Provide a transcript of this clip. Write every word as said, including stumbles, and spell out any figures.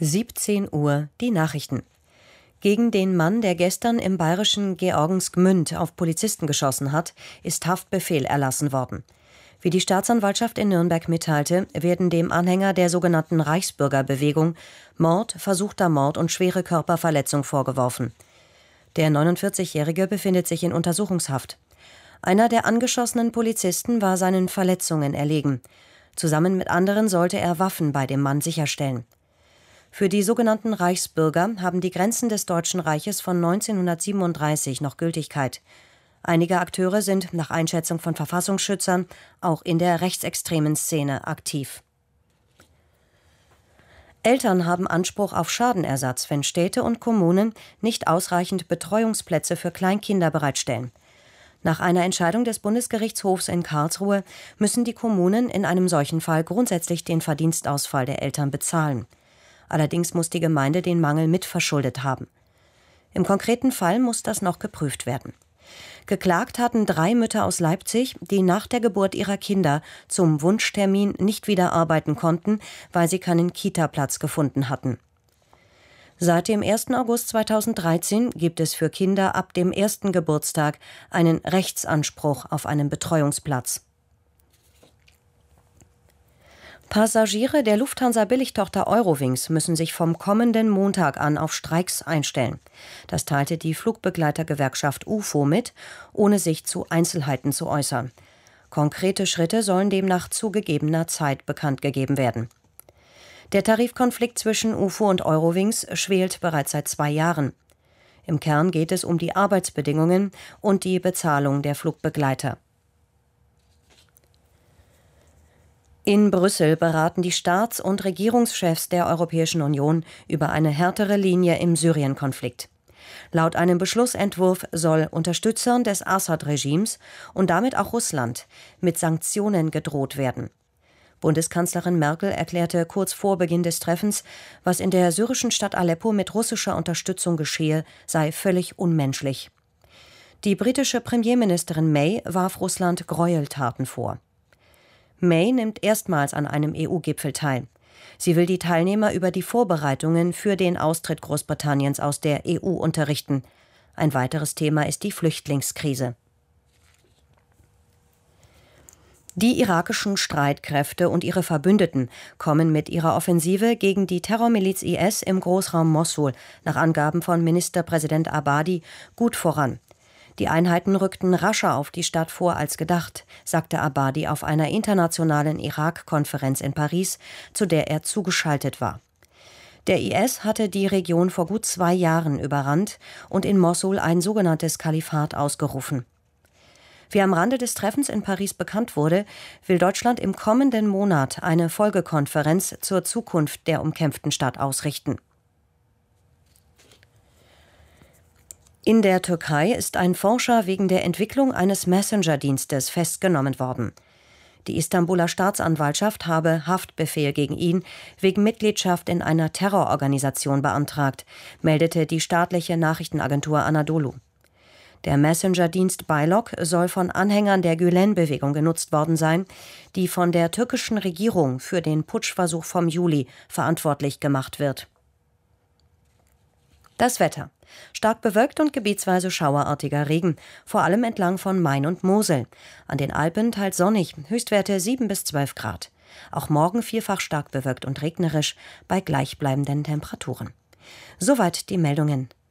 siebzehn Uhr die Nachrichten. Gegen den Mann, der gestern im bayerischen Georgensgmünd auf Polizisten geschossen hat, ist Haftbefehl erlassen worden. Wie die Staatsanwaltschaft in Nürnberg mitteilte, werden dem Anhänger der sogenannten Reichsbürgerbewegung Mord, versuchter Mord und schwere Körperverletzung vorgeworfen. Der neunundvierzigjährige befindet sich in Untersuchungshaft. Einer der angeschossenen Polizisten war seinen Verletzungen erlegen. Zusammen mit anderen sollte er Waffen bei dem Mann sicherstellen. Für die sogenannten Reichsbürger haben die Grenzen des Deutschen Reiches von neunzehnhundertsiebenunddreißig noch Gültigkeit. Einige Akteure sind nach Einschätzung von Verfassungsschützern auch in der rechtsextremen Szene aktiv. Eltern haben Anspruch auf Schadenersatz, wenn Städte und Kommunen nicht ausreichend Betreuungsplätze für Kleinkinder bereitstellen. Nach einer Entscheidung des Bundesgerichtshofs in Karlsruhe müssen die Kommunen in einem solchen Fall grundsätzlich den Verdienstausfall der Eltern bezahlen. Allerdings muss die Gemeinde den Mangel mitverschuldet haben. Im konkreten Fall muss das noch geprüft werden. Geklagt hatten drei Mütter aus Leipzig, die nach der Geburt ihrer Kinder zum Wunschtermin nicht wieder arbeiten konnten, weil sie keinen Kita-Platz gefunden hatten. Seit dem ersten August zweitausenddreizehn gibt es für Kinder ab dem ersten Geburtstag einen Rechtsanspruch auf einen Betreuungsplatz. Passagiere der Lufthansa-Billigtochter Eurowings müssen sich vom kommenden Montag an auf Streiks einstellen. Das teilte die Flugbegleitergewerkschaft U F O mit, ohne sich zu Einzelheiten zu äußern. Konkrete Schritte sollen demnach zu gegebener Zeit bekannt gegeben werden. Der Tarifkonflikt zwischen U F O und Eurowings schwelt bereits seit zwei Jahren. Im Kern geht es um die Arbeitsbedingungen und die Bezahlung der Flugbegleiter. In Brüssel beraten die Staats- und Regierungschefs der Europäischen Union über eine härtere Linie im Syrien-Konflikt. Laut einem Beschlussentwurf soll Unterstützern des Assad-Regimes und damit auch Russland mit Sanktionen gedroht werden. Bundeskanzlerin Merkel erklärte kurz vor Beginn des Treffens, was in der syrischen Stadt Aleppo mit russischer Unterstützung geschehe, sei völlig unmenschlich. Die britische Premierministerin May warf Russland Gräueltaten vor. May nimmt erstmals an einem E U-Gipfel teil. Sie will die Teilnehmer über die Vorbereitungen für den Austritt Großbritanniens aus der E U unterrichten. Ein weiteres Thema ist die Flüchtlingskrise. Die irakischen Streitkräfte und ihre Verbündeten kommen mit ihrer Offensive gegen die Terrormiliz I S im Großraum Mossul nach Angaben von Ministerpräsident Abadi gut voran. Die Einheiten rückten rascher auf die Stadt vor als gedacht, sagte Abadi auf einer internationalen Irak-Konferenz in Paris, zu der er zugeschaltet war. Der I S hatte die Region vor gut zwei Jahren überrannt und in Mossul ein sogenanntes Kalifat ausgerufen. Wie am Rande des Treffens in Paris bekannt wurde, will Deutschland im kommenden Monat eine Folgekonferenz zur Zukunft der umkämpften Stadt ausrichten. In der Türkei ist ein Forscher wegen der Entwicklung eines Messenger-Dienstes festgenommen worden. Die Istanbuler Staatsanwaltschaft habe Haftbefehl gegen ihn wegen Mitgliedschaft in einer Terrororganisation beantragt, meldete die staatliche Nachrichtenagentur Anadolu. Der Messenger-Dienst Baylok soll von Anhängern der Gülen-Bewegung genutzt worden sein, die von der türkischen Regierung für den Putschversuch vom Juli verantwortlich gemacht wird. Das Wetter. Stark bewölkt und gebietsweise schauerartiger Regen, vor allem entlang von Main und Mosel. An den Alpen teils sonnig, Höchstwerte sieben bis zwölf Grad. Auch morgen vielfach stark bewölkt und regnerisch bei gleichbleibenden Temperaturen. Soweit die Meldungen.